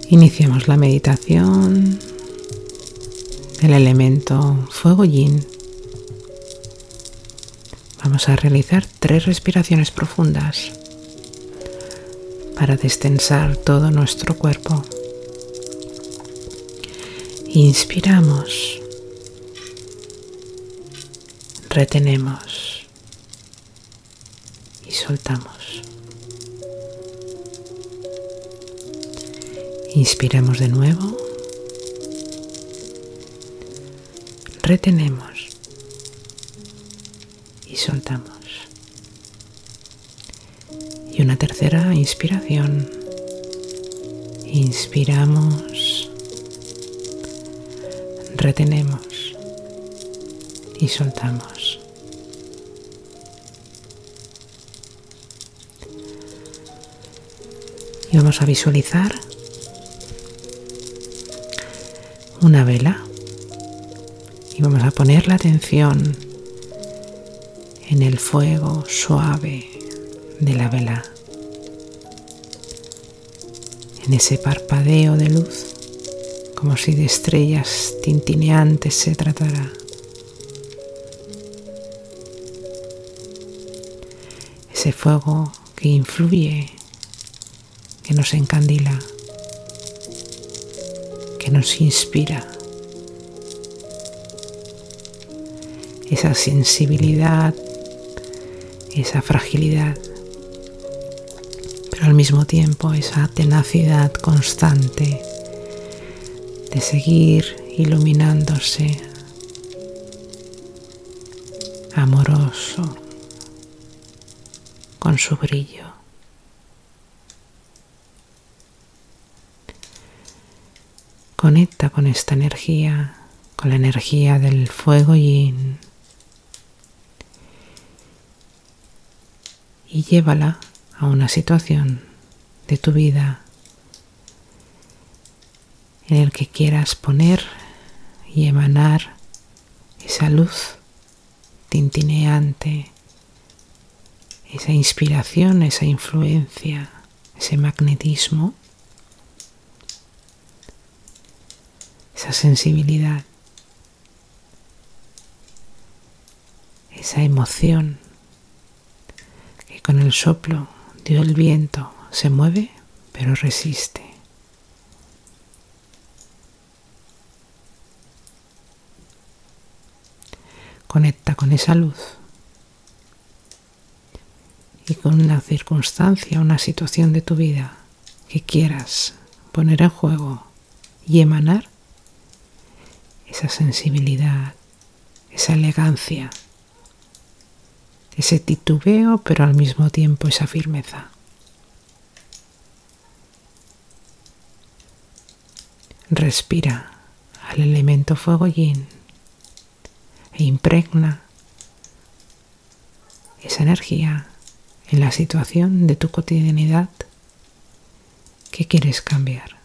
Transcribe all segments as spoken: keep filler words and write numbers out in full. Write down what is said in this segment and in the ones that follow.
Iniciamos la meditación del elemento fuego yin. Vamos a realizar tres respiraciones profundas para destensar todo nuestro cuerpo. Inspiramos, retenemos y soltamos. Inspiramos de nuevo, retenemos y soltamos. Y una tercera inspiración. Inspiramos, retenemos y soltamos. Y vamos a visualizar una vela y vamos a poner la atención en el fuego suave de la vela, en ese parpadeo de luz, como si de estrellas tintineantes se tratara. Ese fuego que influye, que nos encandila, que nos inspira. Esa sensibilidad, esa fragilidad, pero al mismo tiempo esa tenacidad constante de seguir iluminándose, amoroso, con su brillo. Conecta con esta energía, con la energía del fuego yin, y llévala a una situación de tu vida en el que quieras poner y emanar esa luz tintineante, esa inspiración, esa influencia, ese magnetismo, esa sensibilidad, esa emoción que con el soplo del viento se mueve pero resiste. Conecta con esa luz y con una circunstancia, una situación de tu vida que quieras poner en juego y emanar esa sensibilidad, esa elegancia, ese titubeo, pero al mismo tiempo esa firmeza. Respira al elemento fuego yin e impregna esa energía en la situación de tu cotidianidad que quieres cambiar.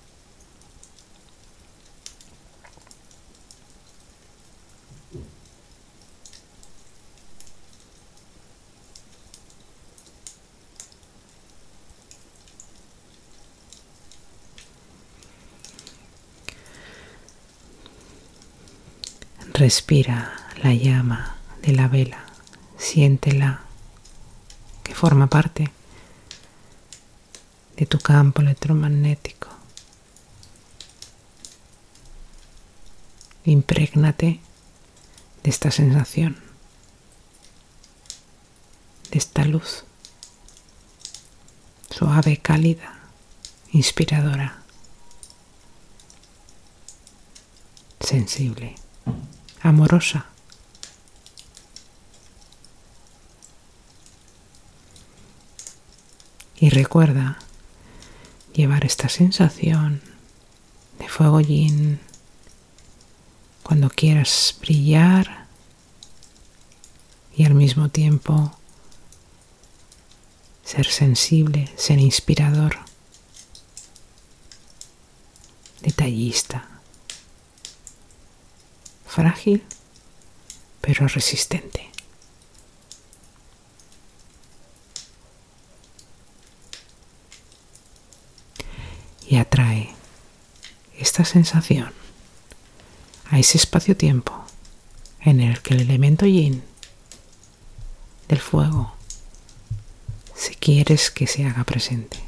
Respira la llama de la vela, siéntela, que forma parte de tu campo electromagnético. Imprégnate de esta sensación, de esta luz suave, cálida, inspiradora, sensible, amorosa. Y recuerda llevar esta sensación de fuego yin cuando quieras brillar y al mismo tiempo ser sensible, ser inspirador, detallista, frágil pero resistente. Y y atrae esta sensación a ese espacio-tiempo en el que el elemento yin del fuego, si quieres que se haga presente.